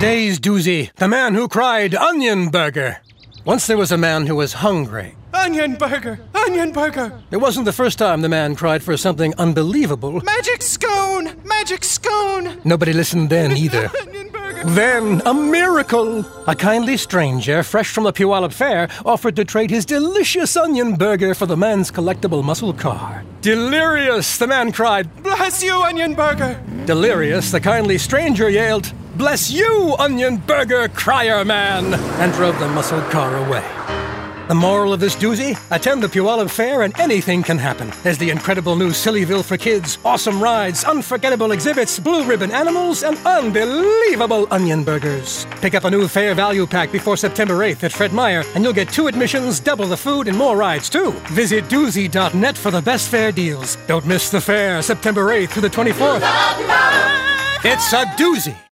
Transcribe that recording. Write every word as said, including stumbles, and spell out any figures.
Today's doozy, the man who cried onion burger. Once there was a man who was hungry. Onion burger! Onion burger! It wasn't the first time the man cried for something unbelievable. Magic scone! Magic scone! Nobody listened then either. Onion burger! Then, a miracle! A kindly stranger, fresh from the Puyallup Fair, offered to trade his delicious onion burger for the man's collectible muscle car. Delirious, the man cried. Bless you, onion burger! Delirious, the kindly stranger yelled, "Bless you, onion burger crier man!" and drove the muscle car away. The moral of this doozy? Attend the Puyallup Fair and anything can happen. There's the incredible new Sillyville for kids, awesome rides, unforgettable exhibits, blue ribbon animals, and unbelievable onion burgers. Pick up a new fair value pack before September eighth at Fred Meyer, and you'll get two admissions, double the food, and more rides too. Visit doozy dot net for the best fair deals. Don't miss the fair, September eighth through the twenty-fourth. It's a doozy.